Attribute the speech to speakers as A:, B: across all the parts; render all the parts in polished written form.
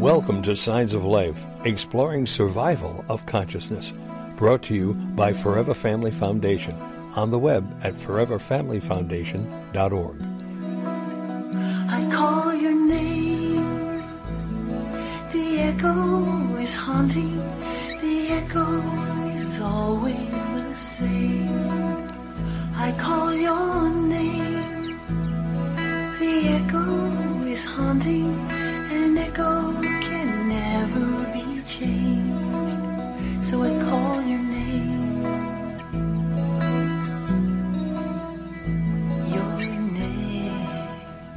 A: Welcome to Signs of Life, exploring survival of consciousness. Brought to you by Forever Family Foundation, on the web at foreverfamilyfoundation.org.
B: I call your name, the echo is haunting, the echo is always the same. I call your name, the echo is haunting, an echo can never be changed, so I call your name, your name.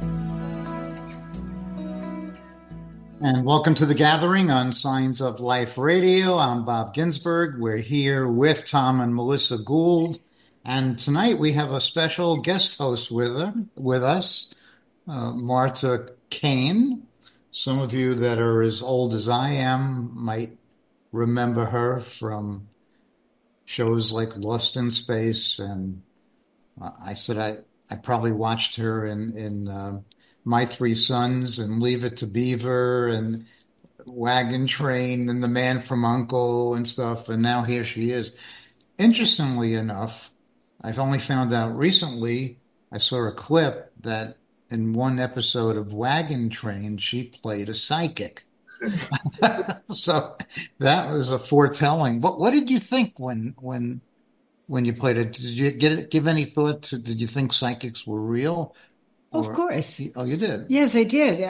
C: And welcome to The Gathering on Signs of Life Radio. I'm Bob Ginsberg. We're here with Tom and Melissa Gould. And tonight we have a special guest host with us, Marta Kane. Some of you that are as old as I am might remember her from shows like Lost in Space. And I said I probably watched her in My Three Sons and Leave It to Beaver and Wagon Train and The Man from U.N.C.L.E. and stuff. And now here she is. Interestingly enough, I've only found out recently, I saw a clip that in one episode of Wagon Train, she played a psychic. So that was a foretelling. But what did you think when you played it? Did you give any thought to, did you think psychics were real?
D: Of course.
C: Oh, you did?
D: Yes, I did.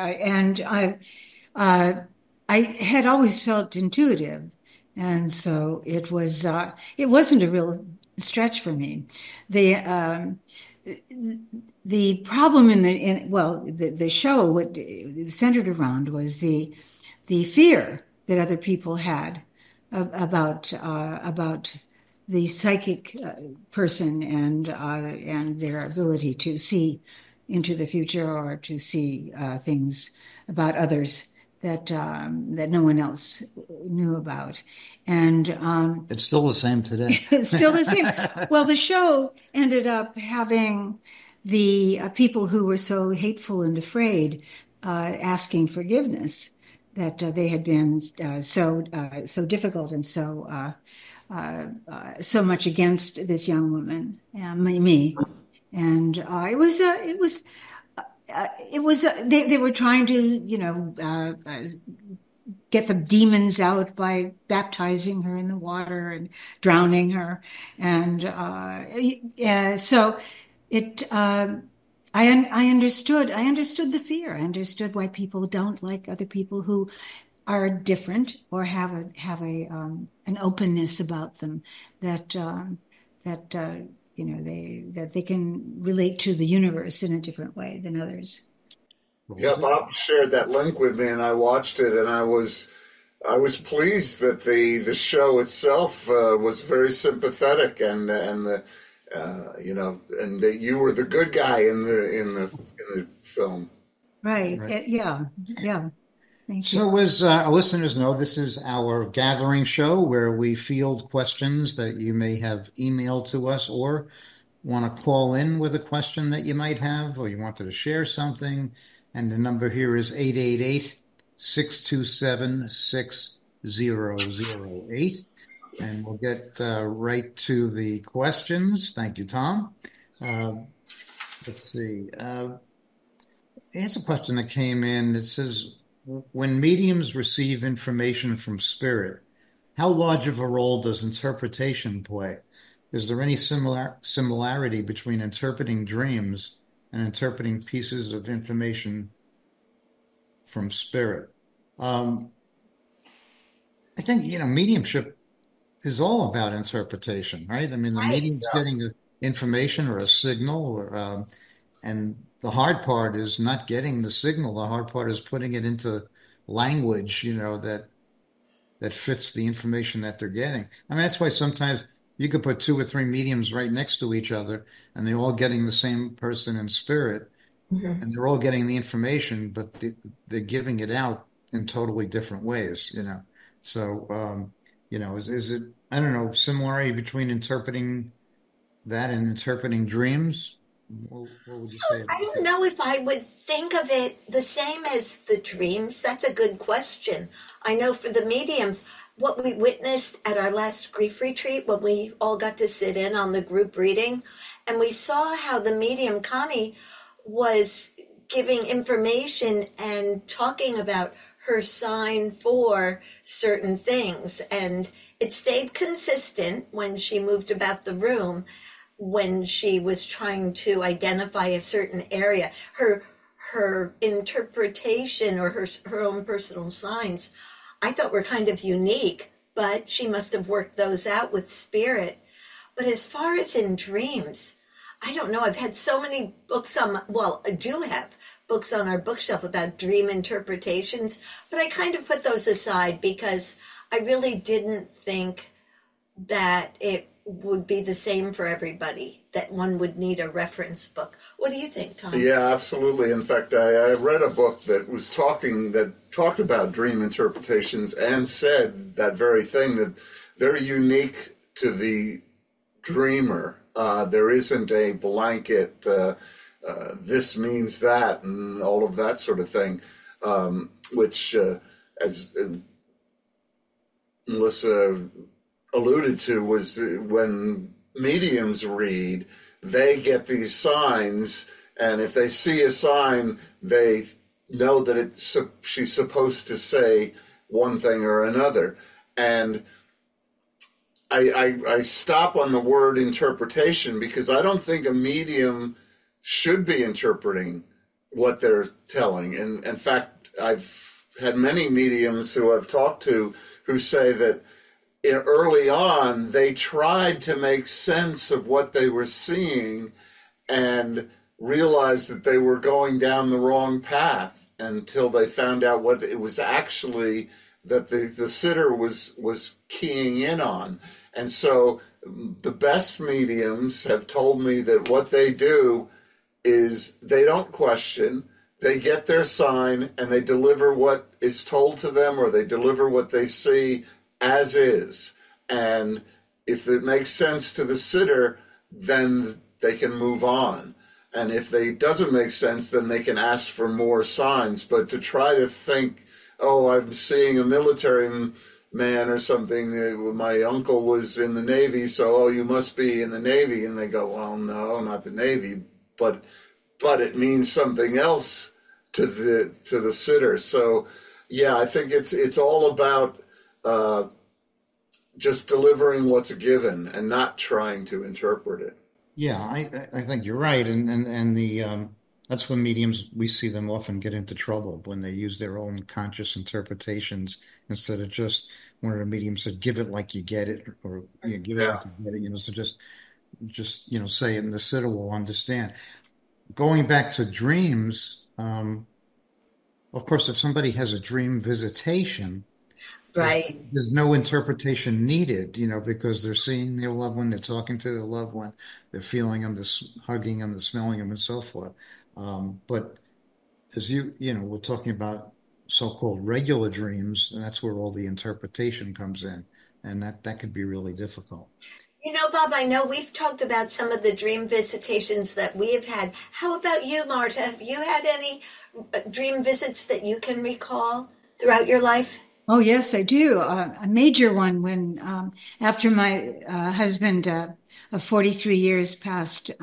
D: I had always felt intuitive. And so it wasn't a real stretch for me. The problem the show, what it centered around was the fear that other people had about the psychic person and their ability to see into the future or to see things about others that no one else knew about. And
C: it's still the same today.
D: It's still the same. Well, the show ended up having the people who were so hateful and afraid asking forgiveness, that they had been so difficult and so much against this young woman, me, and they were trying to get the demons out by baptizing her in the water and drowning her, and so it. I understood the fear. I understood why people don't like other people who are different or have an openness about them that they can relate to the universe in a different way than others.
E: Yeah, Bob shared that link with me, and I watched it, and I was pleased that the show itself was very sympathetic, and that you were the good guy in the film.
D: Right. Yeah. Thank you.
C: So as our listeners know, this is our gathering show where we field questions that you may have emailed to us or want to call in with a question that you might have, or you wanted to share something. And the number here is 888-627-6008. And we'll get right to the questions. Thank you, Tom. Let's see. Here's a question that came in. It says, when mediums receive information from spirit, how large of a role does interpretation play? Is there any similarity between interpreting dreams and interpreting pieces of information from spirit? I think, mediumship is all about interpretation, right? I mean, the medium's getting information or a signal, and the hard part is not getting the signal. The hard part is putting it into language, that fits the information that they're getting. I mean, that's why sometimes you could put 2 or 3 mediums right next to each other, and they're all getting the same person in spirit, and they're all getting the information, but they're giving it out in totally different ways, So, is it, I don't know, similarity between interpreting that and interpreting dreams? What would you say
F: I
C: about
F: don't
C: that?
F: know if I would think of it the same as the dreams. That's a good question. I know for the mediums, what we witnessed at our last grief retreat when we all got to sit in on the group reading, and we saw how the medium Connie was giving information and talking about her sign for certain things. And it stayed consistent when she moved about the room, when she was trying to identify a certain area. Her interpretation or her own personal signs, I thought were kind of unique, but she must have worked those out with spirit. But as far as in dreams, I don't know. I've had so many books I do have books on our bookshelf about dream interpretations, but I kind of put those aside because I really didn't think that it would be the same for everybody, that one would need a reference book. What do you think, Tom?
E: Yeah, absolutely. In fact, I read a book that talked about dream interpretations and said that very thing, that they're unique to the dreamer. There isn't a blanket, this means that, and all of that sort of thing, which, as Melissa alluded to, was when mediums read, they get these signs, and if they see a sign, they know that she's supposed to say one thing or another. And I stop on the word interpretation because I don't think a medium should be interpreting what they're telling. And in fact, I've had many mediums who I've talked to who say that early on, they tried to make sense of what they were seeing and realized that they were going down the wrong path until they found out what it was actually that the sitter was keying in on. And so the best mediums have told me that what they do is they don't question, they get their sign and they deliver what is told to them, or they deliver what they see as is. And if it makes sense to the sitter, then they can move on. And if it doesn't make sense, then they can ask for more signs. But to try to think, oh, I'm seeing a military man or something, my uncle was in the Navy, so, oh, you must be in the Navy. And they go, well, no, not the Navy. But it means something else to the sitter. So, yeah, I think it's all about just delivering what's given and not trying to interpret it.
C: Yeah, I think you're right, and the that's when mediums, we see them often get into trouble when they use their own conscious interpretations instead of just one of the mediums said, "Give it like you get it," or "Give it like you get it." So just say it, and the sitter will understand. Going back to dreams, of course, if somebody has a dream visitation.
F: Right.
C: There's no interpretation needed, because they're seeing their loved one, they're talking to their loved one, they're feeling them, they're hugging them, they're smelling them, and so forth. But as we're talking about so-called regular dreams, and that's where all the interpretation comes in, and that could be really difficult.
F: Bob, I know we've talked about some of the dream visitations that we have had. How about you, Marta? Have you had any dream visits that you can recall throughout your life?
D: Oh, yes, I do. A major one when after my husband of 43 years passed,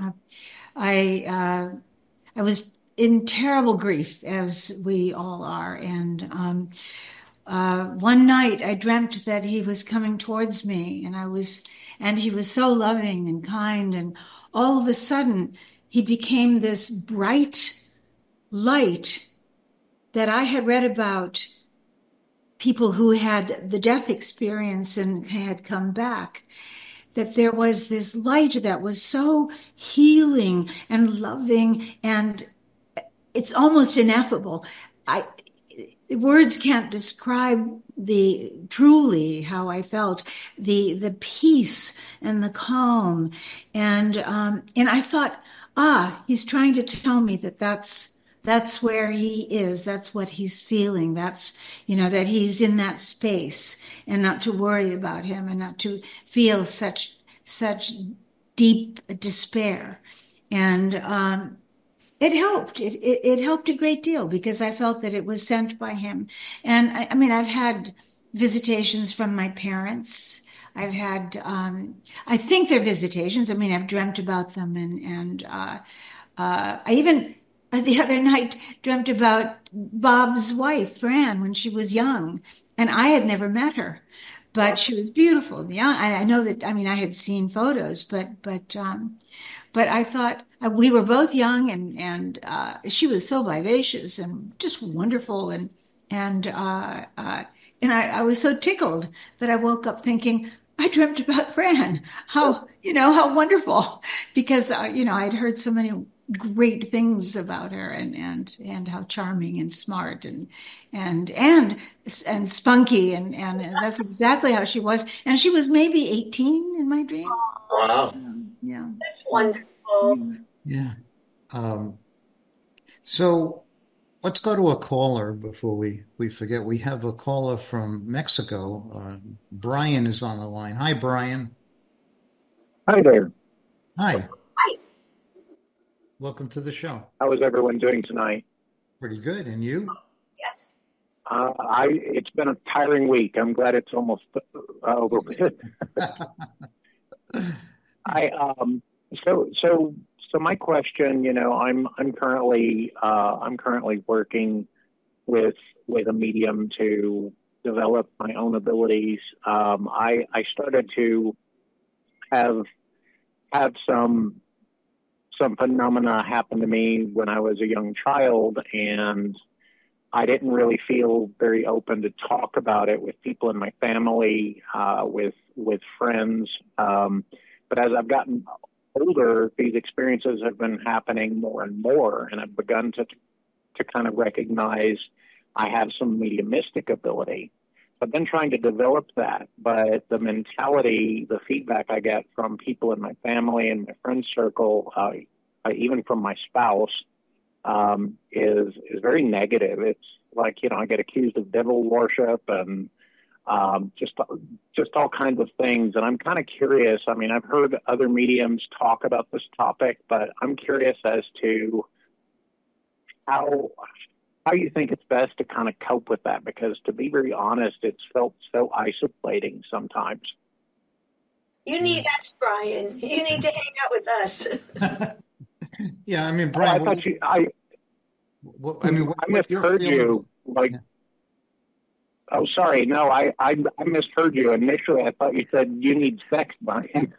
D: I was in terrible grief, as we all are. And one night I dreamt that he was coming towards me, and he was so loving and kind. And all of a sudden, he became this bright light that I had read about people who had the death experience and had come back, that there was this light that was so healing and loving, and it's almost ineffable. Words can't describe truly how I felt, the peace and the calm. And I thought, he's trying to tell me that's where he is. That's what he's feeling. That's, that he's in that space, and not to worry about him and not to feel such deep despair. And it helped. It helped a great deal because I felt that it was sent by him. And I mean, I've had visitations from my parents. I've had, I think they're visitations. I mean, I've dreamt about them, I even the other night dreamt about Bob's wife, Fran, when she was young, and I had never met her, but she was beautiful. Yeah, I know that. I mean, I had seen photos, but I thought we were both young, and she was so vivacious and just wonderful, and I was so tickled that I woke up thinking I dreamt about Fran. How wonderful, because I'd heard so many great things about her, and how charming and smart and spunky, and that's exactly how she was. And she was maybe 18 in my dream.
E: Wow.
D: Yeah.
F: That's wonderful.
C: Yeah. So let's go to a caller before we forget. We have a caller from Mexico. Brian is on the line. Hi, Brian.
G: Hi there.
C: Hi.
F: Hi.
C: Welcome to the show.
G: How is everyone doing tonight?
C: Pretty good. And you?
F: Yes.
G: It's been a tiring week. I'm glad it's almost over with. So my question, I'm currently working with a medium to develop my own abilities. I started to have some phenomena happen to me when I was a young child, and I didn't really feel very open to talk about it with people in my family, with friends. But as I've gotten older, these experiences have been happening more and more, and I've begun to kind of recognize I have some mediumistic ability. I've been trying to develop that, but the mentality, the feedback I get from people in my family and my friend circle, even from my spouse, is very negative. It's like, I get accused of devil worship and just all kinds of things. And I'm kind of curious. I mean, I've heard other mediums talk about this topic, but I'm curious as to how you think it's best to kind of cope with that, because to be very honest, it's felt so isolating sometimes.
F: You need us, Brian. You need to hang out with us.
C: Yeah, I mean, Brian.
G: I misheard you. Oh, sorry. No, I misheard you. Initially, I thought you said you need sex, Brian.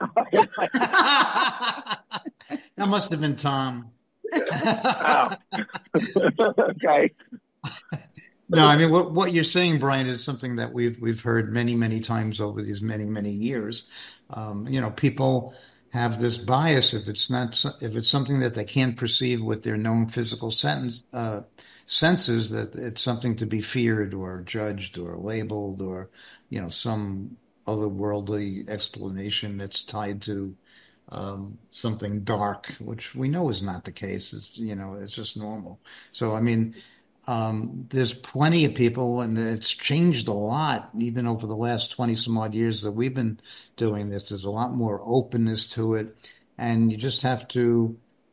C: That must have been Tom.
G: Oh. Okay.
C: No, I mean what you're saying, Brian, is something that we've heard many, many times over these many, many years. People have this bias if it's something that they can't perceive with their known physical senses, that it's something to be feared or judged or labeled, or some otherworldly explanation that's tied to something dark, which we know is not the case. It's just normal. So, I mean, there's plenty of people, and it's changed a lot, even over the last 20 some odd years that we've been doing this. There's a lot more openness to it, and you just have to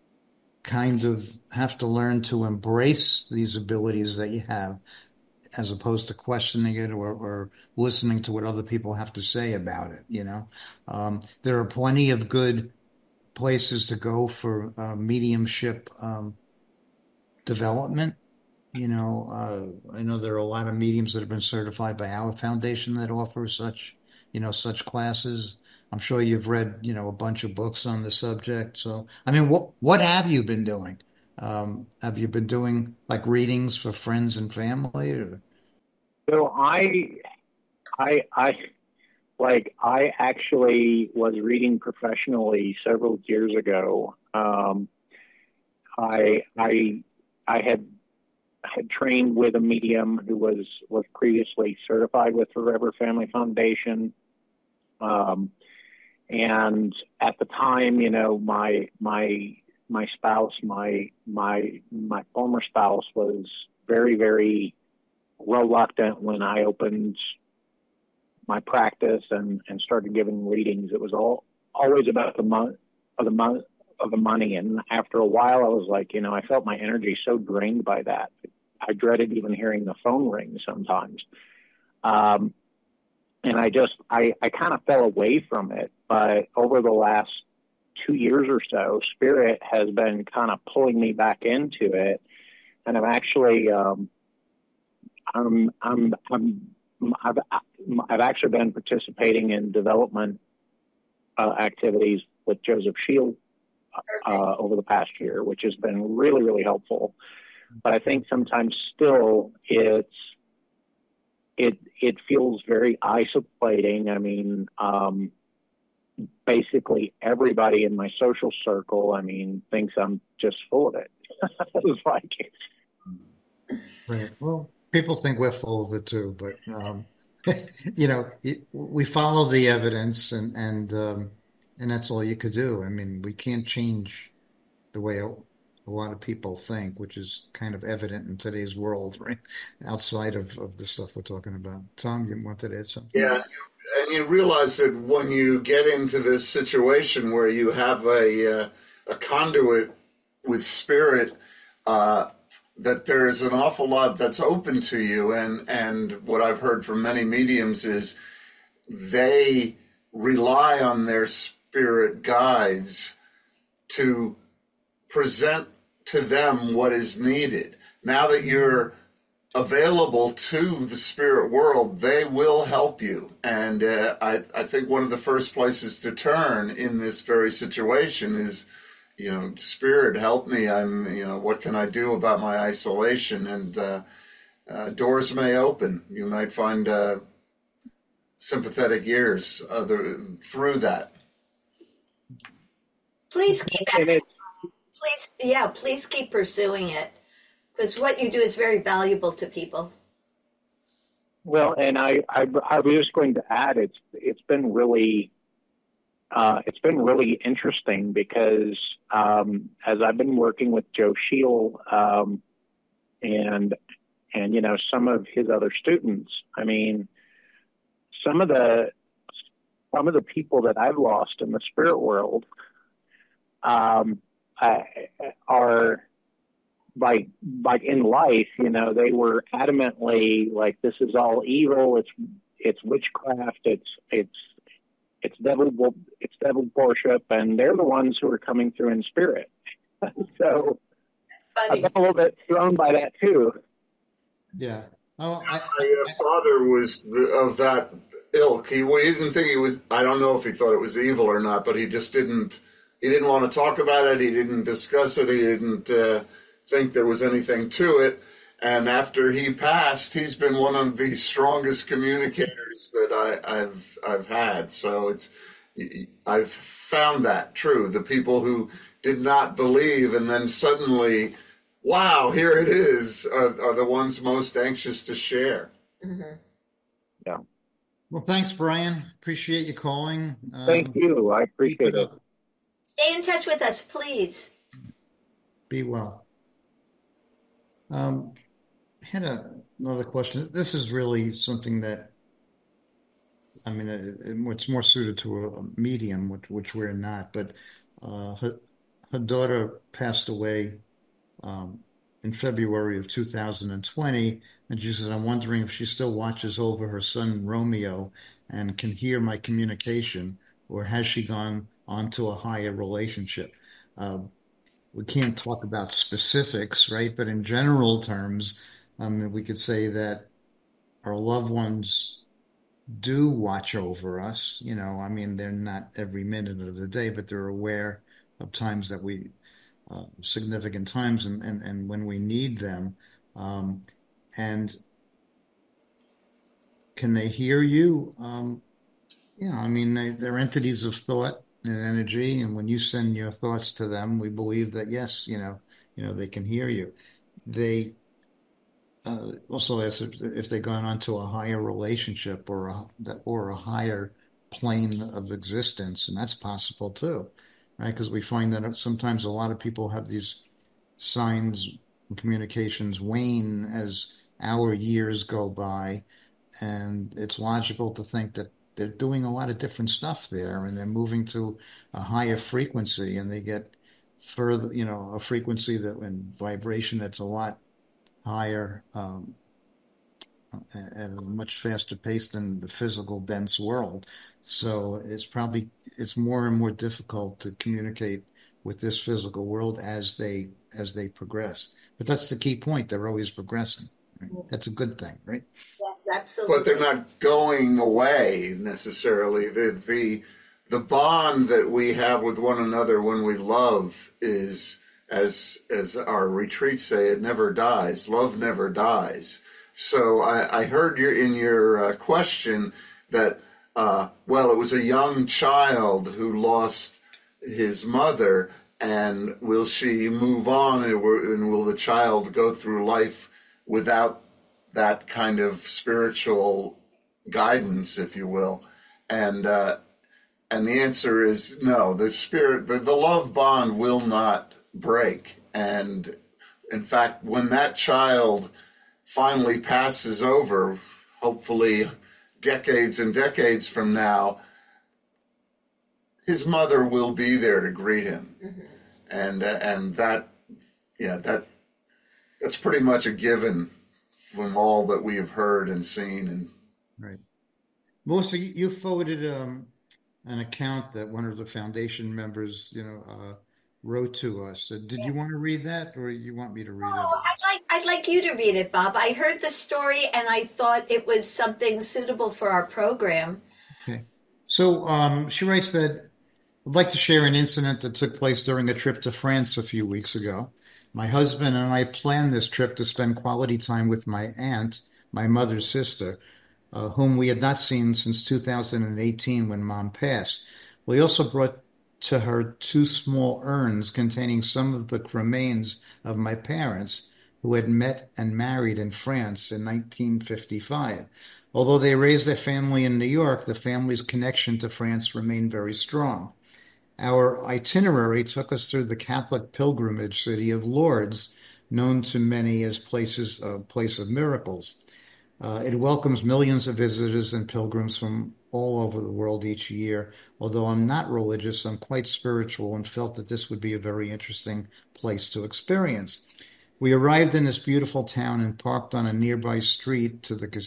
C: learn to embrace these abilities that you have, as opposed to questioning it or listening to what other people have to say about it. There are plenty of good places to go for mediumship development. I know there are a lot of mediums that have been certified by our foundation that offer such classes. I'm sure you've read, a bunch of books on the subject. So, I mean, what have you been doing? Have you been doing like readings for friends and family? Or?
G: So I actually was reading professionally several years ago. I had trained with a medium who was previously certified with Forever Family Foundation. And at the time, my spouse, my former spouse, was very, very reluctant when I opened my practice and started giving readings. It was always about the of the money. And after a while, I was like, I felt my energy so drained by that. I dreaded even hearing the phone ring sometimes. And I kind of fell away from it. But over the last 2 years or so, Spirit has been kind of pulling me back into it. And I'm actually, I've actually been participating in development activities with Joseph Shield over the past year, which has been really, really helpful. But I think sometimes still it feels very isolating. I mean, basically everybody in my social circle, thinks I'm just full of it. It's like,
C: Right. Well, people think we're full of it too, but we follow the evidence, and that's all you could do. I mean, we can't change the way a lot of people think, which is kind of evident in today's world, right? Outside of the stuff we're talking about. Tom, you wanted to add something?
E: Yeah, and you realize that when you get into this situation where you have a conduit with Spirit, that there is an awful lot that's open to you, and what I've heard from many mediums is they rely on their spirit guides to present to them what is needed. Now that you're available to the spirit world, they will help you. And I think one of the first places to turn in this very situation is, Spirit, help me. What can I do about my isolation? And doors may open. You might find sympathetic ears through that.
F: Please keep at it. Please keep pursuing it, because what you do is very valuable to people.
G: Well, and I was just going to add, it's been really interesting because as I've been working with Joe Shield and some of his other students, some of the people that I've lost in the spirit world are like in life, they were adamantly like, this is all evil. It's witchcraft. It's devil worship, and they're the ones who are coming through in spirit. So
F: That's funny.
G: I've been a little bit thrown by that too.
C: Yeah. Oh,
E: My father was of that ilk. He didn't think he was. I don't know if he thought it was evil or not, but he just didn't. He didn't want to talk about it. He didn't discuss it. He didn't think there was anything to it. And after he passed, he's been one of the strongest communicators that I've had. So I've found that true. The people who did not believe and then suddenly, wow, here it is, are the ones most anxious to share.
F: Mm-hmm.
G: Yeah.
C: well, thanks, Brian. Appreciate you calling.
G: Thank you. I appreciate it.
F: Stay in touch with us, please.
C: Be well. I had another question. This is really something that, it's more suited to a medium, which we're not, but her daughter passed away in February of 2020, and she says, I'm wondering if she still watches over her son Romeo and can hear my communication, or has she gone on to a higher relationship? We can't talk about specifics, right? But in general terms, we could say that our loved ones do watch over us. They're not every minute of the day, but they're aware of times that significant times and when we need them. And can they hear you? They're entities of thought and energy, and when you send your thoughts to them, we believe that yes, they can hear you. They also ask if they've gone on to a higher relationship or a higher plane of existence, and that's possible too, right? Because we find that sometimes a lot of people have these signs and communications wane as our years go by, and it's logical to think that they're doing a lot of different stuff there, and they're moving to a higher frequency, and they get further, a frequency that and vibration that's a lot higher, at a much faster pace than the physical dense world. So it's more and more difficult to communicate with this physical world as they progress. But that's the key point. They're always progressing. Right? That's a good thing, right?
F: Yes, absolutely.
E: But they're not going away necessarily. The bond that we have with one another when we love is, as our retreats say, it never dies. Love never dies. So I heard in your question that, it was a young child who lost his mother, and will she move on, and will the child go through life without that kind of spiritual guidance, if you will? And the answer is no. The love bond will not break. And in fact, when that child finally passes over, hopefully decades and decades from now, his mother will be there to greet him. Mm-hmm. And that's pretty much a given from all that we have heard and seen. And
C: right. Melissa, you forwarded an account that one of the foundation members, wrote to us. Did you want to read that, or you want me to read it?
F: I'd like you to read it, Bob. I heard the story and I thought it was something suitable for our program.
C: Okay. So she writes that I'd like to share an incident that took place during a trip to France a few weeks ago. My husband and I planned this trip to spend quality time with my aunt, my mother's sister, whom we had not seen since 2018 when Mom passed. We also brought to her 2 small urns containing some of the cremains of my parents, who had met and married in France in 1955. Although they raised their family in New York, the family's connection to France remained very strong. Our itinerary took us through the Catholic pilgrimage city of Lourdes, known to many as place of miracles. It welcomes millions of visitors and pilgrims from all over the world each year. Although I'm not religious, I'm quite spiritual and felt that this would be a very interesting place to experience. We arrived in this beautiful town and parked on a nearby street to the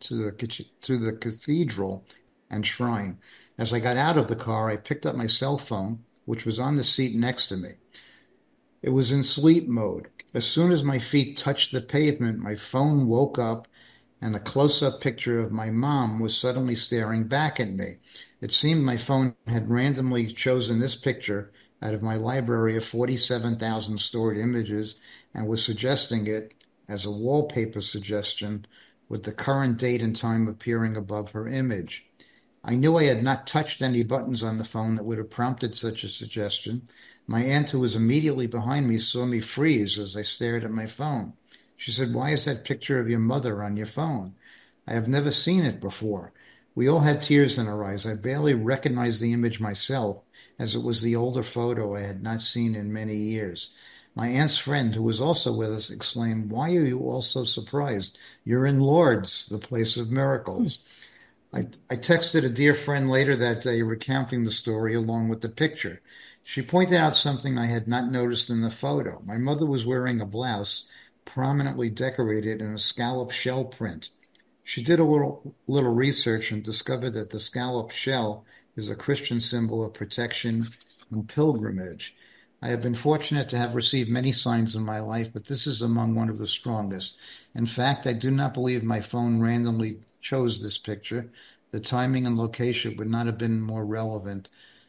C: cathedral and shrine. As I got out of the car, I picked up my cell phone, which was on the seat next to me. It was in sleep mode. As soon as my feet touched the pavement, my phone woke up, and a close-up picture of my mom was suddenly staring back at me. It seemed my phone had randomly chosen this picture out of my library of 47,000 stored images and was suggesting it as a wallpaper suggestion, with the current date and time appearing above her image. I knew I had not touched any buttons on the phone that would have prompted such a suggestion. My aunt, who was immediately behind me, saw me freeze as I stared at my phone. She said, "Why is that picture of your mother on your phone?" I have never seen it before. We all had tears in our eyes. I barely recognized the image myself, as it was the older photo I had not seen in many years. My aunt's friend, who was also with us, exclaimed, "Why are you all so surprised? You're in Lourdes, the place of miracles." I texted a dear friend later that day recounting the story along with the picture. She pointed out something I had not noticed in the photo. My mother was wearing a blouse prominently decorated in a scallop shell print. She did a little research and discovered that the scallop shell is a Christian symbol of protection and pilgrimage. I have been fortunate to have received many signs in my life, but this is among one of the strongest. In fact, I do not believe my phone randomly chose this picture. The timing and location could not have been more relevant.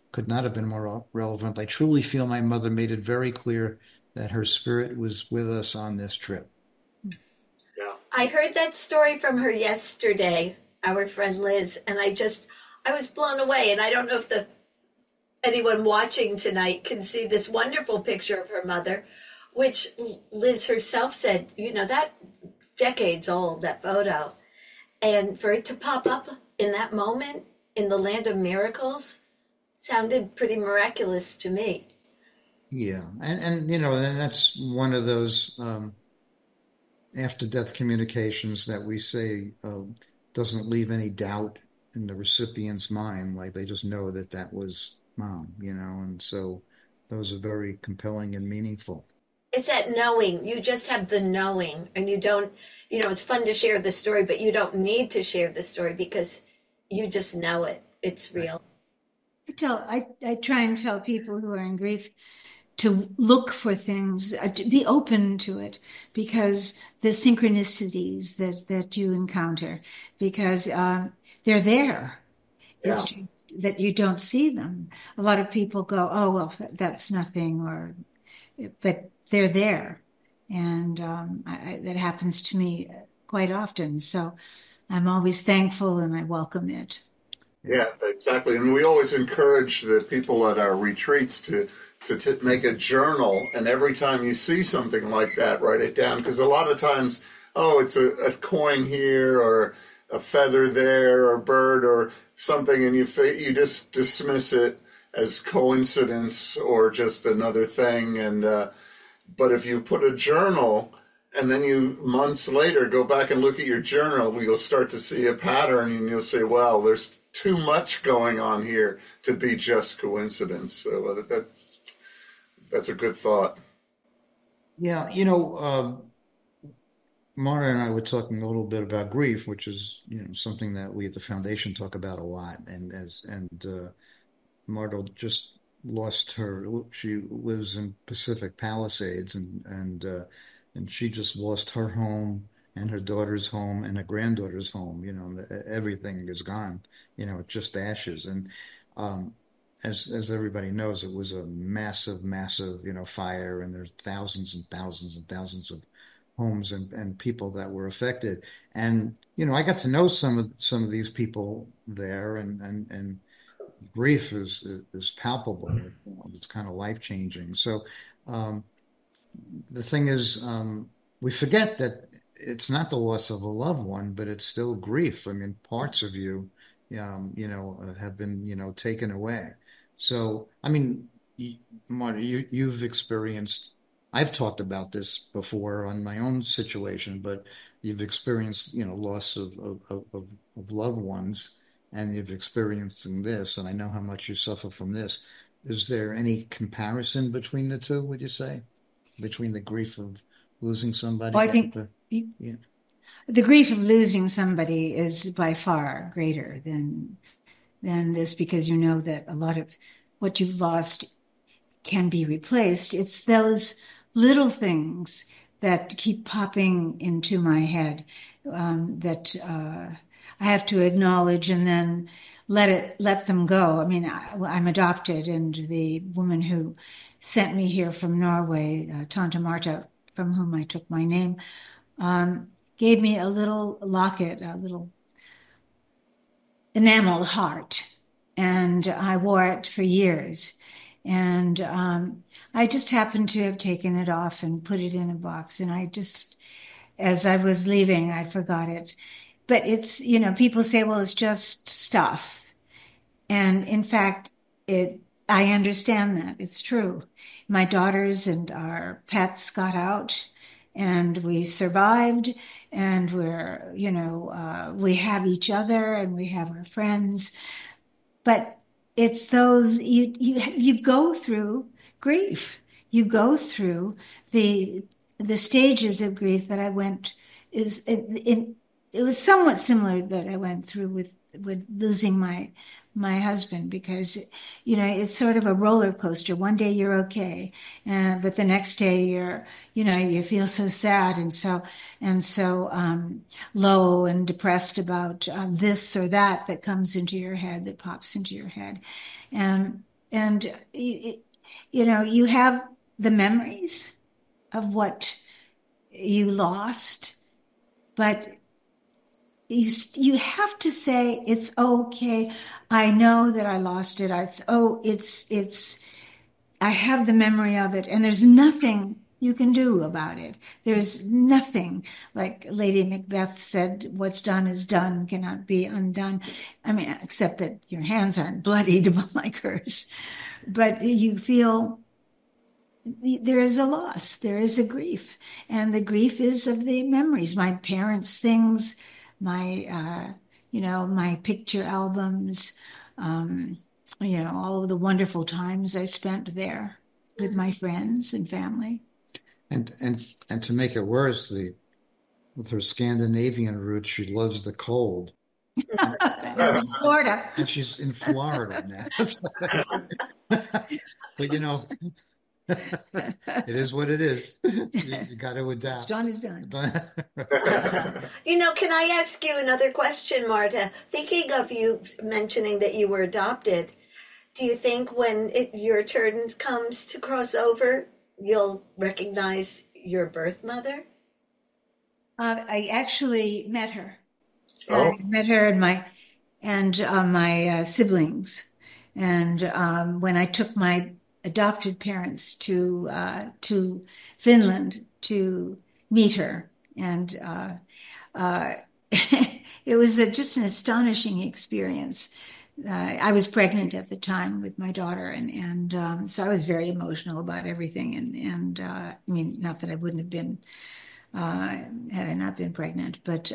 C: I truly feel my mother made it very clear that her spirit was with us on this trip.
E: yeah,
F: I heard that story from her yesterday, our friend Liz, and I was blown away. And I don't know if anyone watching tonight can see this wonderful picture of her mother, which Liz herself said, that decades old, that photo. And for it to pop up in that moment in the land of miracles sounded pretty miraculous to me.
C: Yeah, and that's one of those after-death communications that we say doesn't leave any doubt in the recipient's mind. Like they just know that was Mom, and so those are very compelling and meaningful.
F: It's that knowing. You just have the knowing, and you don't, it's fun to share the story, but you don't need to share the story because you just know it. It's real.
D: I try and tell people who are in grief to look for things, to be open to it, because the synchronicities that you encounter, because they're there.
E: Yeah.
D: It's just that you don't see them. A lot of people go, "Oh, well, that's nothing," but they're there, and that happens to me quite often. So I'm always thankful and I welcome it.
E: Yeah, exactly. And we always encourage the people at our retreats to make a journal, and every time you see something like that, write it down, because a lot of times, it's a coin here or a feather there or a bird or something, and you just dismiss it as coincidence or just another thing. And but if you put a journal and then you months later go back and look at your journal, you'll start to see a pattern, and you'll say, "Wow, there's too much going on here to be just coincidence." So that's a good thought.
C: Yeah, Mara and I were talking a little bit about grief, which is, something that we at the foundation talk about a lot. And Marta just lost her. She lives in Pacific Palisades, and she just lost her home and her daughter's home and her granddaughter's home. Everything is gone. It's just ashes. And as everybody knows, it was a massive, massive, fire, and there's thousands and thousands and thousands of homes and people that were affected. And I got to know some of these people there, and grief is palpable. It's kind of life changing. So the thing is, we forget that it's not the loss of a loved one, but it's still grief. I mean, parts of you, have been, taken away. So, I mean, Marty, you've experienced. I've talked about this before on my own situation, but you've experienced, loss of loved ones, and you've experiencing this, and I know how much you suffer from this. Is there any comparison between the two, would you say? Between the grief of losing somebody?
D: Well, I think
C: Yeah.
D: the grief of losing somebody is by far greater than this, because you know that a lot of what you've lost can be replaced. It's those little things that keep popping into my head, that I have to acknowledge and then let them go. I mean, I'm adopted, and the woman who sent me here from Norway, Tante Marta, from whom I took my name, gave me a little locket, a little enameled heart, and I wore it for years. And I just happened to have taken it off and put it in a box. And as I was leaving, I forgot it. But it's, people say, well, it's just stuff. And in fact, I understand that. It's true. My daughters and our pets got out, and we survived, and we have each other and we have our friends. But it's those, you go through grief. You go through the stages of grief that I went, it was somewhat similar that I went through with losing my husband, because it's sort of a roller coaster. One day you're okay, but the next day you feel so sad and so low and depressed about this or that comes into your head, that pops into your head, and you have the memories of what you lost, but you have to say, it's okay. I know that I lost it. I have the memory of it, and there's nothing you can do about it. There's nothing, like Lady Macbeth said, what's done is done, cannot be undone. I mean, except that your hands aren't bloodied like hers, but you feel there is a loss, there is a grief, and the grief is of the memories, my parents' things, my my picture albums, all of the wonderful times I spent there. with my friends and family.
C: And to make it worse, with her Scandinavian roots, she loves the cold.
D: I'm in Florida.
C: And she's in Florida now. But it is what it is. You got to adapt.
D: What's done is done.
F: Can I ask you another question, Marta? Thinking of you mentioning that you were adopted, do you think when your turn comes to cross over, you'll recognize your birth mother?
D: I actually met her.
E: Oh.
D: I met her and my siblings. And when I took my adopted parents to Finland to meet her, and it was just an astonishing experience. I was pregnant at the time with my daughter, and so I was very emotional about everything. And I mean, not that I wouldn't have been had I not been pregnant, but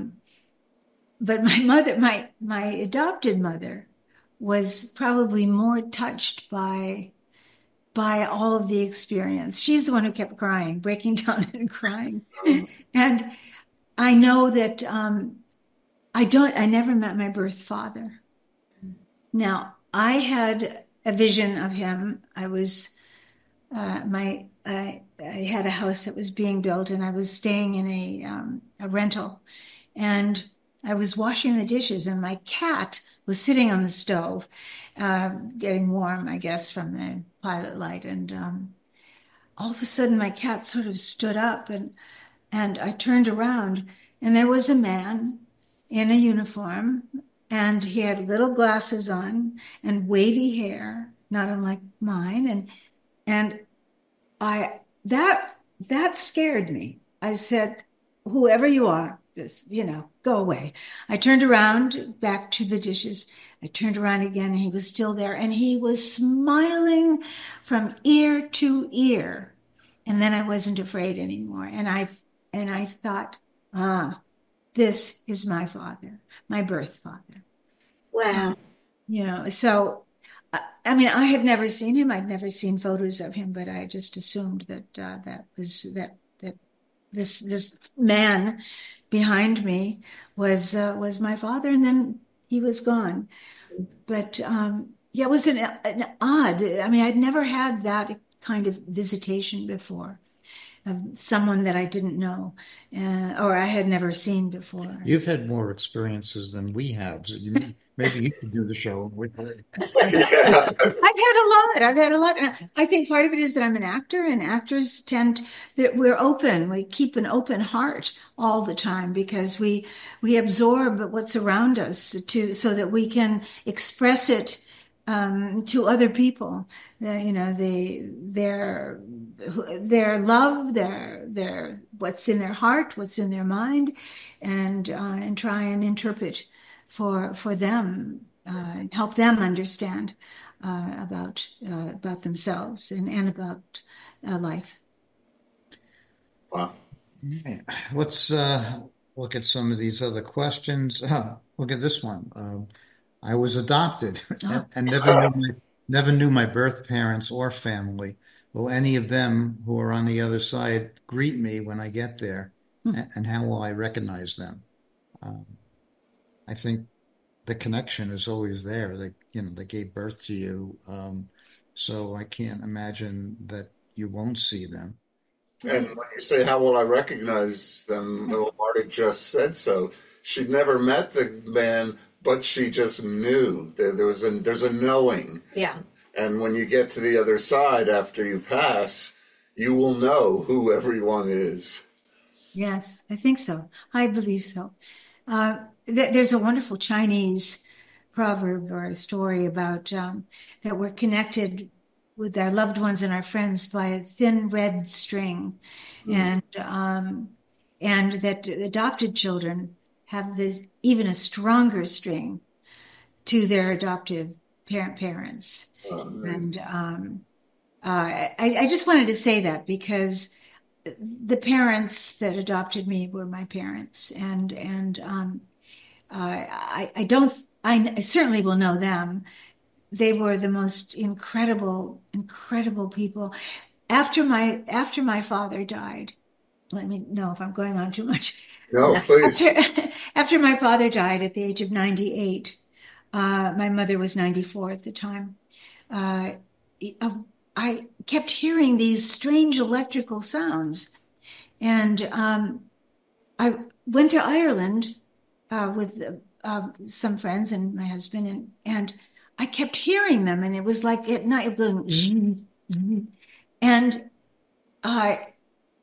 D: my mother, my adopted mother, was probably more touched by all of the experience. She's the one who kept crying, breaking down and crying. And I know that I never met my birth father. Now, I had a vision of him. I had a house that was being built, and I was staying in a rental, and I was washing the dishes, and my cat was sitting on the stove, getting warm, I guess, from the pilot light. And all of a sudden, my cat sort of stood up, and I turned around, and there was a man in a uniform, and he had little glasses on and wavy hair, not unlike mine, and that scared me. I said, "Whoever you are, just, go away." I turned around back to the dishes. I turned around again, and he was still there, and he was smiling from ear to ear. And then I wasn't afraid anymore. And I thought, this is my father, my birth father.
F: Wow.
D: So, I mean, I had never seen him. I'd never seen photos of him, but I just assumed that this man behind me was my father, and then he was gone. But it was an odd. I mean, I'd never had that kind of visitation before of someone that I didn't know, or I had never seen before.
C: You've had more experiences than we have. So maybe you could do the show with her.
E: Yeah.
D: I've had a lot. I think part of it is that I'm an actor, and actors that we're open. We keep an open heart all the time because we absorb what's around us so that we can express it to other people. Their love, their what's in their heart, what's in their mind, and try and interpret for them, and help them understand about themselves and about life.
E: Wow.
C: Okay. Let's look at some of these other questions. Look at this one. I was adopted and never knew my birth parents or family. Will any of them who are on the other side greet me when I get there? And how will I recognize them? I think the connection is always there. They gave birth to you. So I can't imagine that you won't see them.
E: And when you say, how will I recognize them? Well, Marta just said so. She'd never met the man, but she just knew. There's a knowing.
F: Yeah.
E: And when you get to the other side after you pass, you will know who everyone is.
D: Yes, I think so. I believe so. There's a wonderful Chinese proverb or a story about that we're connected with our loved ones and our friends by a thin red string, and that adopted children have this even a stronger string to their adoptive parents. And I just wanted to say that because the parents that adopted me were my parents, and I certainly will know them, they were the most incredible people. After my father died, let me know if I'm going on too much.
E: No, please.
D: After my father died at the age of 98, my mother was 94 at the time. I kept hearing these strange electrical sounds, and I went to Ireland with some friends and my husband, and I kept hearing them, and it was like at night going, and I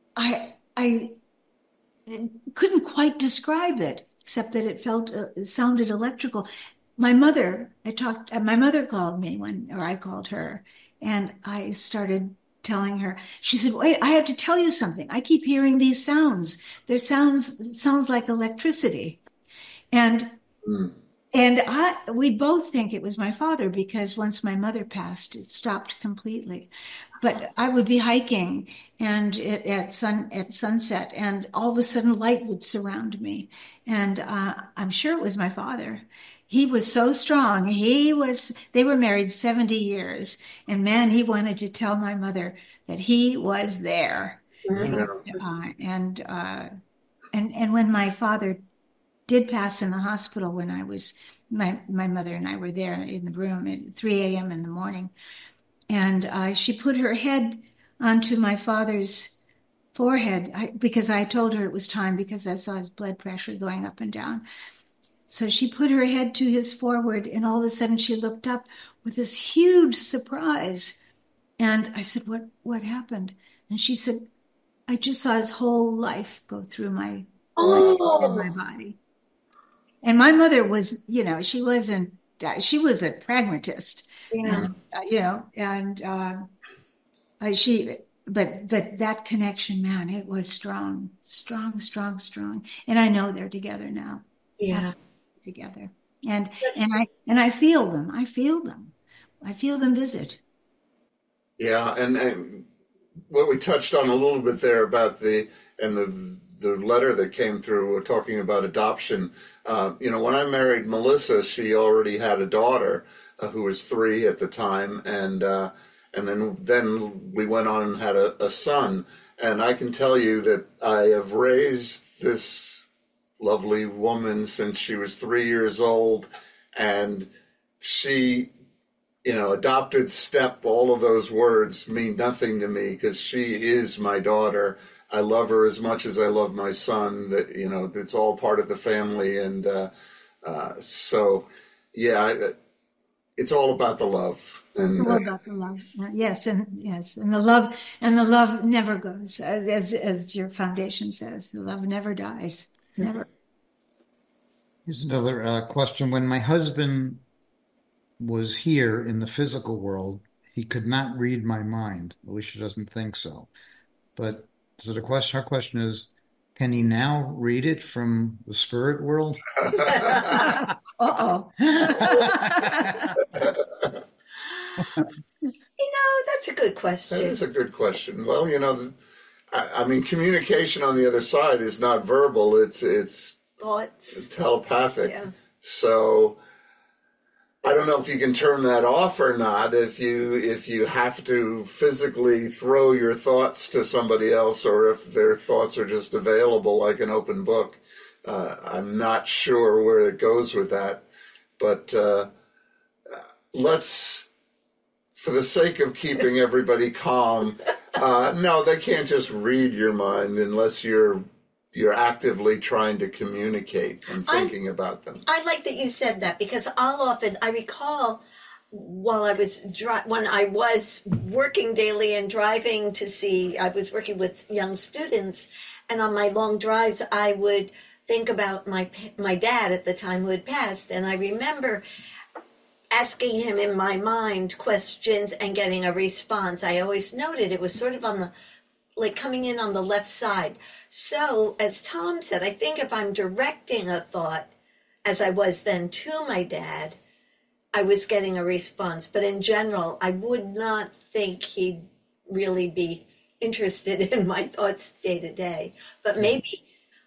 D: couldn't quite describe it, except that it sounded electrical. My mother called me or I called her, and I started telling her. She said, "Wait, I have to tell you something. I keep hearing these sounds. It sounds like electricity." And we both think it was my father, because once my mother passed, it stopped completely. But I would be hiking and at sunset, and all of a sudden light would surround me. And I'm sure it was my father. He was so strong. They were married 70 years. And man, he wanted to tell my mother that he was there. And when my father did pass in the hospital, when my mother and I were there in the room at 3 a.m. in the morning, and she put her head onto my father's forehead because I told her it was time, because I saw his blood pressure going up and down. So she put her head to his forehead, and all of a sudden she looked up with this huge surprise. And I said, what happened? And she said, "I just saw his whole life go through my body." And my mother was, she was a pragmatist.
F: Yeah.
D: But that connection, man, it was strong. And I know they're together now.
F: Yeah.
D: Together. And I feel them. I feel them visit.
E: Yeah. And what we touched on a little bit there about the letter that came through, we're talking about adoption. When I married Melissa, she already had a daughter who was 3 at the time, and then we went on and had a son. And I can tell you that I have raised this lovely woman since she was 3 years old, and she, adopted, step, all of those words mean nothing to me, because she is my daughter. I love her as much as I love my son. That it's all part of the family, and so yeah, it's all about the love. And
D: all about the love, yes, and the love never goes, as your foundation says. The love never dies, never.
C: Here's another question. When my husband was here in the physical world, he could not read my mind. Alicia doesn't think so, but. So our question is, can he now read it from the spirit world?
D: Uh-oh.
F: That's a good question.
E: That is a good question. Well, I mean, communication on the other side is not verbal. It's
F: thoughts,
E: telepathic.
F: Yeah.
E: So I don't know if you can turn that off or not. If you have to physically throw your thoughts to somebody else, or if their thoughts are just available like an open book. I'm not sure where it goes with that. But let's, for the sake of keeping everybody calm, no, they can't just read your mind unless you're actively trying to communicate and thinking about them.
F: I like that you said that, because I recall when I was working daily and driving I was working with young students, and on my long drives, I would think about my dad at the time who had passed, and I remember asking him in my mind questions and getting a response. I always noted it was sort of coming in on the left side. So, as Tom said, I think if I'm directing a thought, as I was then to my dad, I was getting a response. But in general, I would not think he'd really be interested in my thoughts day to day. But maybe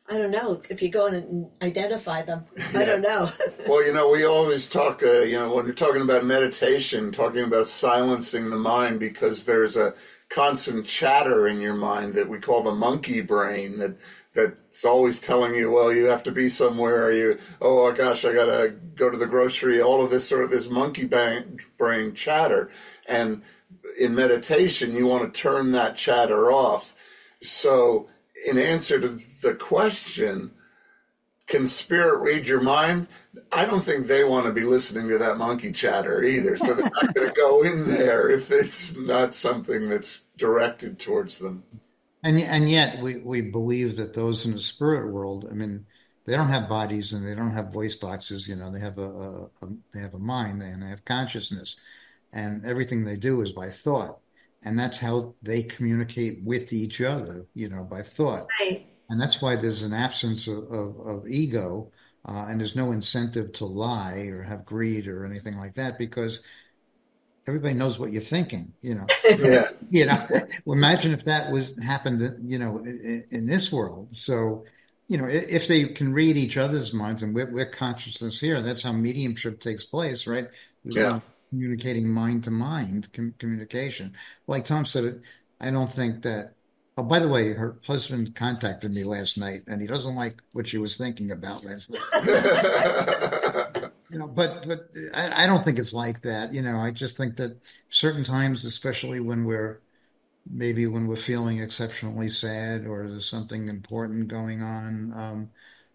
F: I don't know if you go in and identify them. I don't know.
E: Well, we always talk, when you're talking about meditation, talking about silencing the mind, because there's a constant chatter in your mind that we call the monkey brain that's always telling you, well, you have to be somewhere. Oh gosh, I got to go to the grocery, all of this sort of this monkey brain chatter. And in meditation, you want to turn that chatter off. So in answer to the question, can spirit read your mind? I don't think they want to be listening to that monkey chatter either. So they're not going to go in there if it's not something that's directed towards them.
C: And yet we believe that those in the spirit world, I mean, they don't have bodies and they don't have voice boxes. They have they have a mind and they have consciousness, and everything they do is by thought, and that's how they communicate with each other. By thought,
F: Right.
C: and that's why there's an absence of ego, and there's no incentive to lie or have greed or anything like that, because everybody knows what you're thinking.
E: Yeah.
C: Imagine if that happened, in this world. So, if they can read each other's minds, and we're consciousness here, that's how mediumship takes place, right?
E: Yeah.
C: Communicating mind to mind communication. Like Tom said, I don't think that. Oh, by the way, her husband contacted me last night, and he doesn't like what she was thinking about last night. But I don't think it's like that. I just think that certain times, especially when we're feeling exceptionally sad, or there's something important going on,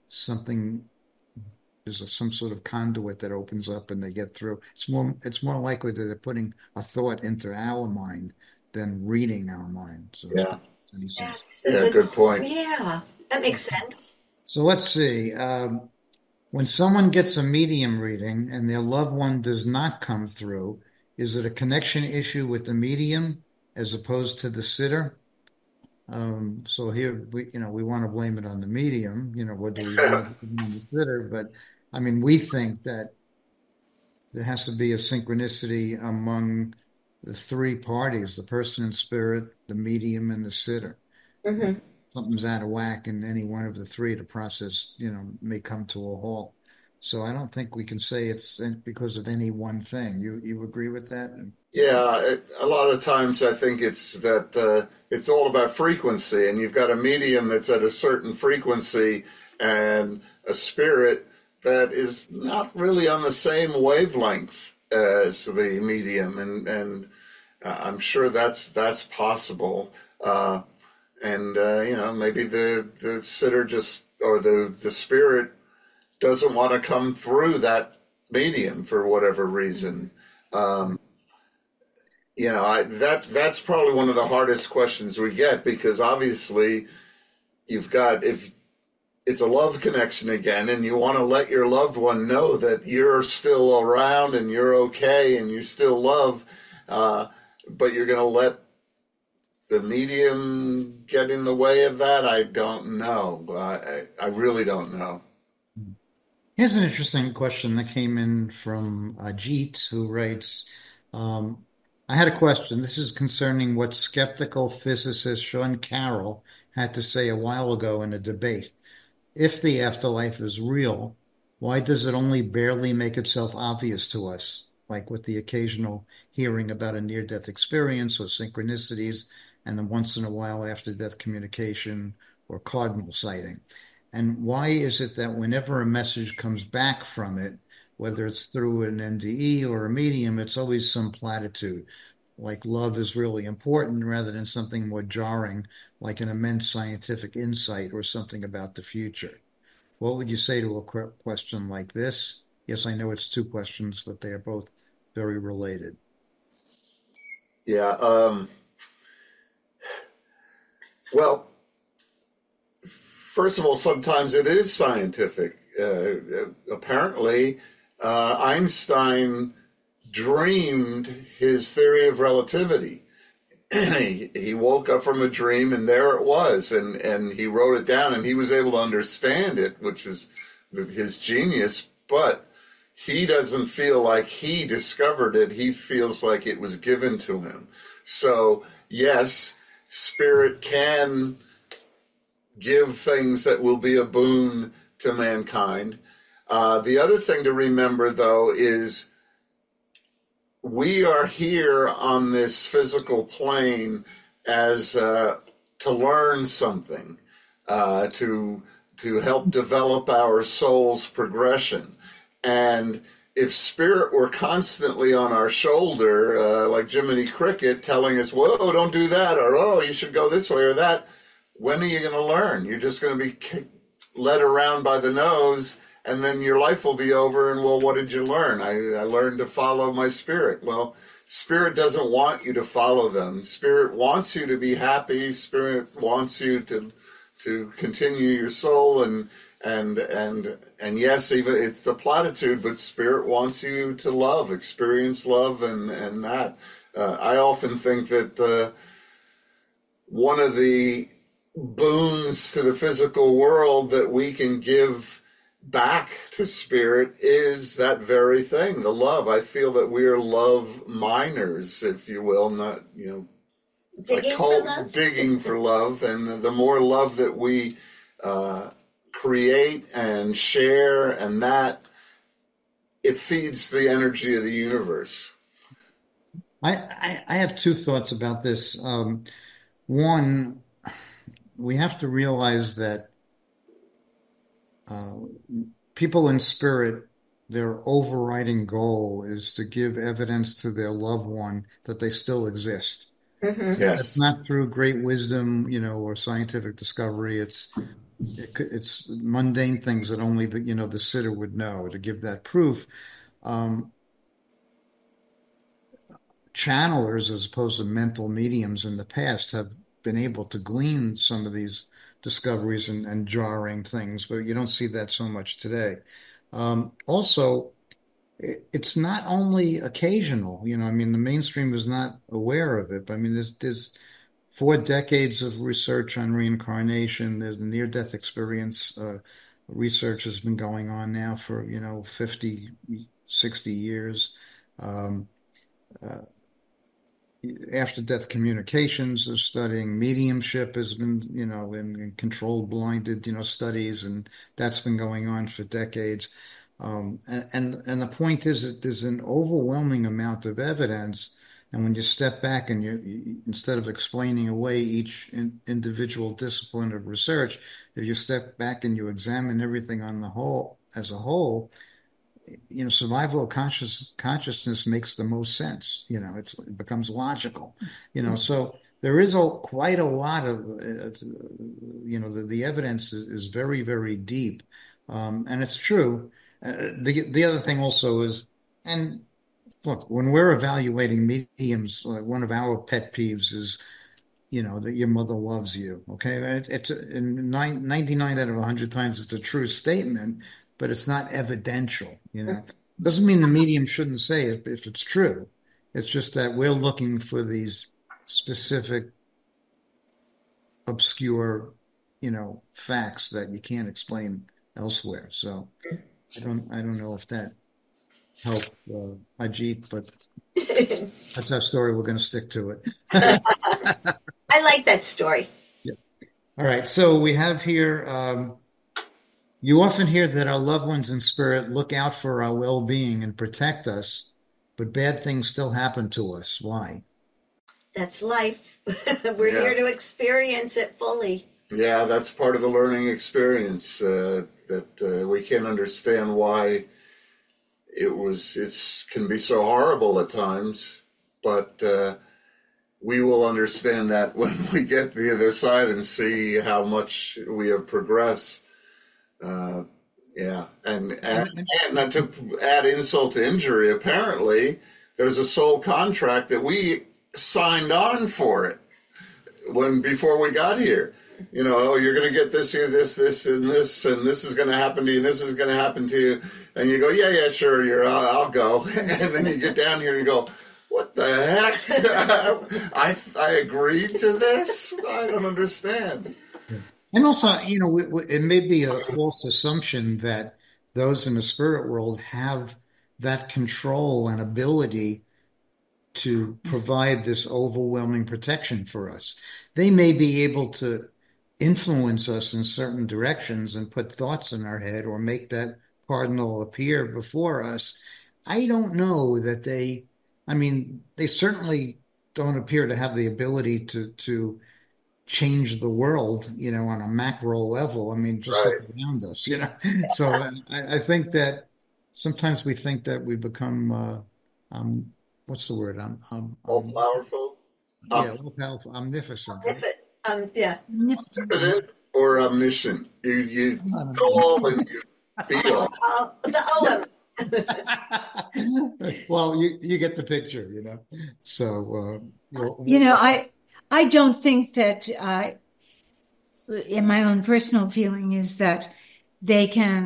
C: there's some sort of conduit that opens up and they get through. It's more likely that they're putting a thought into our mind than reading our mind. So
E: Yeah.
C: Any sense.
F: That's
E: Good point.
F: Yeah, that makes sense.
C: So let's see. When someone gets a medium reading and their loved one does not come through, is it a connection issue with the medium as opposed to the sitter? So here we want to blame it on the medium. What do we want to blame on the sitter? But I mean, we think that there has to be a synchronicity among the three parties: the person in spirit, the medium, and the sitter.
F: Mm-hmm.
C: Something's out of whack in any one of the three, the process, may come to a halt. So I don't think we can say it's because of any one thing. You agree with that?
E: Yeah, a lot of times I think it's that it's all about frequency, and you've got a medium that's at a certain frequency and a spirit that is not really on the same wavelength as the medium, and I'm sure that's possible. Maybe the sitter or the spirit doesn't want to come through that medium for whatever reason. That's probably one of the hardest questions we get, because obviously if it's a love connection again, and you want to let your loved one know that you're still around and you're okay and you still love, but you're going to let the medium get in the way of that? I don't know. I really don't know.
C: Here's an interesting question that came in from Ajit, who writes, I had a question. This is concerning what skeptical physicist Sean Carroll had to say a while ago in a debate. If the afterlife is real, why does it only barely make itself obvious to us, like with the occasional hearing about a near-death experience or synchronicities, and then once in a while after-death communication or cardinal sighting? And why is it that whenever a message comes back from it, whether it's through an NDE or a medium, it's always some platitude, like love is really important, rather than something more jarring, like an immense scientific insight or something about the future? What would you say to a question like this? Yes, I know it's two questions, but they are both very related.
E: Yeah. Well, first of all, sometimes it is scientific. Apparently, Einstein dreamed his theory of relativity. He woke up from a dream, and there it was, and he wrote it down, and he was able to understand it, which is his genius. But he doesn't feel like he discovered it. He feels like it was given to him. So yes, spirit can give things that will be a boon to mankind. The other thing to remember, though, is we are here on this physical plane as to learn something, to help develop our soul's progression. And if spirit were constantly on our shoulder, like Jiminy Cricket telling us, whoa, don't do that, or oh, you should go this way or that, when are you going to learn? You're just going to be led around by the nose, and then your life will be over, and well, what did you learn? I learned to follow my spirit. Well, spirit doesn't want you to follow them. Spirit wants you to be happy. Spirit wants you to continue your soul, and yes, even it's the platitude, but spirit wants you to love, experience love, and that. I often think that one of the boons to the physical world that we can give back to spirit is that very thing, the love. I feel that we are love miners, if you will, not, digging for love. And the more love that we create and share, and that it feeds the energy of the universe.
C: I have two thoughts about this. One, we have to realize that people in spirit, their overriding goal is to give evidence to their loved one that they still exist.
F: Mm-hmm.
E: Yes.
C: It's not through great wisdom, or scientific discovery. It's mundane things that only the sitter would know to give that proof. Channelers, as opposed to mental mediums in the past, have been able to glean some of these discoveries and jarring things, but you don't see that so much today. Also, it's not only occasional. The mainstream is not aware of it. But, there's 4 decades of research on reincarnation. There's near-death experience research has been going on now for 50, 60 years. After-death communications is studying. Mediumship has been, in controlled blinded, studies, and that's been going on for decades. And the point is that there's an overwhelming amount of evidence, and when you step back and you instead of explaining away each individual discipline of research, if you step back and you examine everything on the whole as a whole, survival of consciousness makes the most sense. It becomes logical. So there is quite a lot of the evidence is very, very deep, and it's true. The other thing also is, and look, when we're evaluating mediums, one of our pet peeves is, that your mother loves you. Okay, it's in 99 out of 100 times it's a true statement, but it's not evidential. Doesn't mean the medium shouldn't say it if it's true. It's just that we're looking for these specific, obscure, facts that you can't explain elsewhere. So I don't know if that helped Ajit, but that's our story. We're going to stick to it.
F: I like that story.
C: Yeah. All right. So we have here, you often hear that our loved ones in spirit look out for our well-being and protect us, but bad things still happen to us. Why?
F: That's life. We're here to experience it fully.
E: Yeah, that's part of the learning experience, that we can't understand why it can be so horrible at times, but we will understand that when we get to the other side and see how much we have progressed. And not to add insult to injury, apparently there's a soul contract that we signed on for it before we got here. You're going to get this here, this, and this is going to happen to you, and this is going to happen to you, and you go, yeah, sure, I'll go, and then you get down here and you go, what the heck? I agreed to this? I don't understand.
C: And also, it may be a false assumption that those in the spirit world have that control and ability to provide this overwhelming protection for us. They may be able to influence us in certain directions and put thoughts in our head or make that cardinal appear before us, I don't know that I mean, they certainly don't appear to have the ability to change the world, on a macro level. I mean, just look
E: Right.
C: around us, So I think that sometimes we think that we become, what's the word?
E: All powerful.
C: Yeah, all powerful, omnificent, right?
F: Yeah.
E: Omnipotent or omniscient. You know all and you be all.
C: Well, you get the picture, So,
D: I don't think that, in my own personal feeling is that they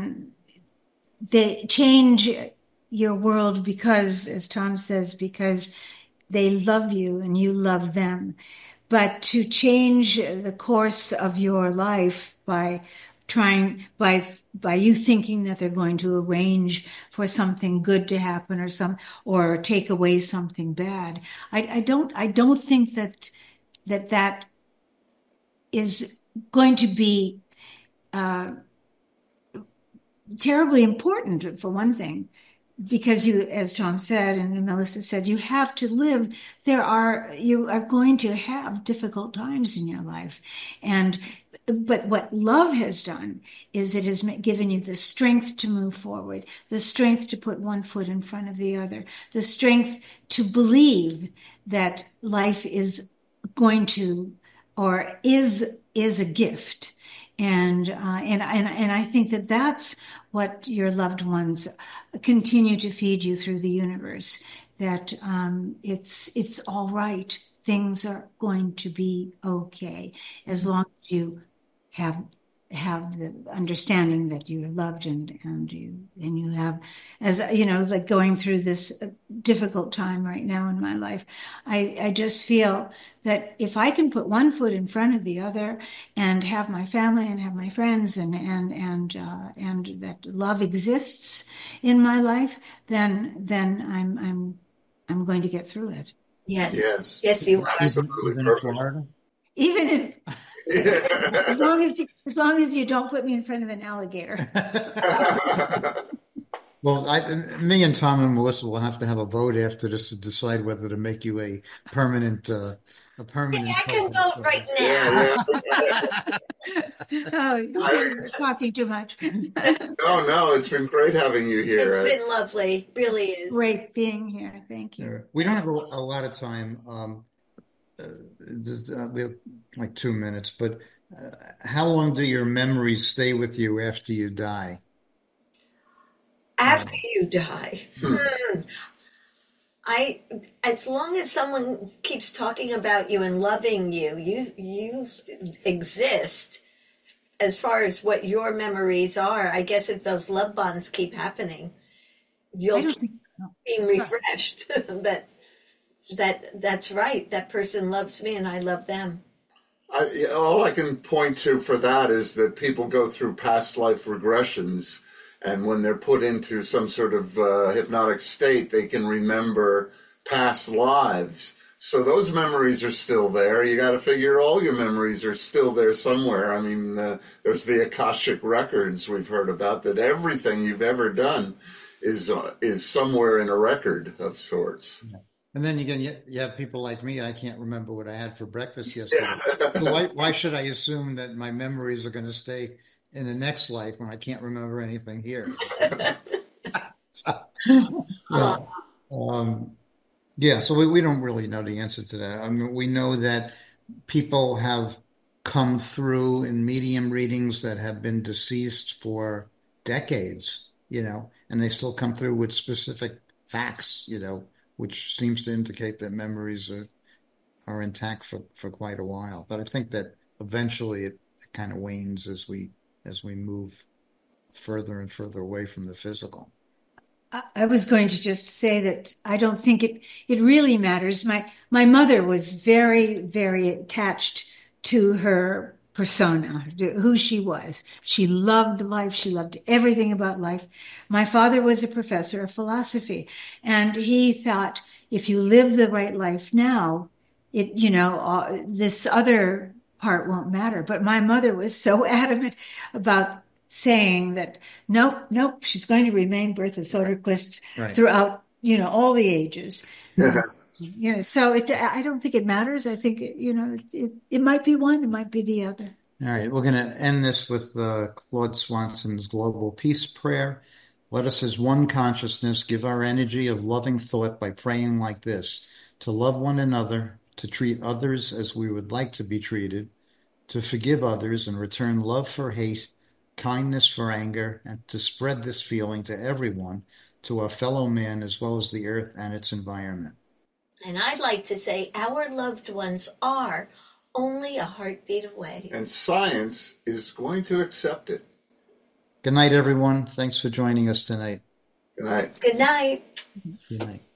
D: change your world because, as Tom says, because they love you and you love them. But to change the course of your life by you thinking that they're going to arrange for something good to happen or take away something bad, I don't think that is going to be terribly important, for one thing, because you, as Tom said and Melissa said, you have to live. You are going to have difficult times in your life. But what love has done is it has given you the strength to move forward, the strength to put one foot in front of the other, the strength to believe that life is going to, or is a gift. And I think that that's what your loved ones continue to feed you through the universe, that it's all right. Things are going to be okay as long as you have the understanding that you're loved and you have, as like going through this difficult time right now in my life. I just feel that if I can put one foot in front of the other and have my family and have my friends and that love exists in my life, then I'm going to get through it.
F: Yes, you are.
E: Absolutely
C: Even
E: perfect.
C: in Florida?
D: Even if, as long as you don't put me in front of an alligator.
C: Well, me and Tom and Melissa will have to have a vote after this to decide whether to make you a permanent.
F: I can vote right now.
D: Oh, you're talking too much.
E: No, it's been great having you here.
F: It's been lovely, really is.
D: Great being here. Thank you.
C: We don't have a lot of time. We have like 2 minutes, but how long do your memories stay with you after you die?
F: After you die. As long as someone keeps talking about you and loving you, you exist. As far as what your memories are, I guess if those love bonds keep happening, you'll keep being refreshed. That's right. That person loves me and I love them.
E: All I can point to for that is that people go through past life regressions, and when they're put into some sort of hypnotic state, they can remember past lives. So those memories are still there. You got to figure all your memories are still there somewhere. I mean, there's the Akashic records we've heard about, that everything you've ever done is somewhere in a record of sorts.
C: Yeah. And then again, you have people like me. I can't remember what I had for breakfast yesterday. So why should I assume that my memories are going to stay in the next life when I can't remember anything here? So we don't really know the answer to that. I mean, we know that people have come through in medium readings that have been deceased for decades, and they still come through with specific facts, which seems to indicate that memories are intact for quite a while. But I think that eventually it kind of wanes as we move further and further away from the physical.
D: I was going to just say that I don't think it really matters. My mother was very, very attached to her persona, who she was. She loved life. She loved everything about life. My father was a professor of philosophy, and he thought if you live the right life now, this other part won't matter. But my mother was so adamant about saying that, nope, she's going to remain Bertha Soderquist
C: Right.
D: throughout, all the ages. So I don't think it matters. I think, it might be one, it might be the other.
C: All right, we're going to end this with Claude Swanson's Global Peace Prayer. Let us as one consciousness give our energy of loving thought by praying like this: to love one another, to treat others as we would like to be treated, to forgive others and return love for hate, kindness for anger, and to spread this feeling to everyone, to our fellow man as well as the earth and its environment.
F: And I'd like to say our loved ones are only a heartbeat away.
E: And science is going to accept it.
C: Good night, everyone. Thanks for joining us tonight.
E: Good night.
F: Good night.
C: Good night.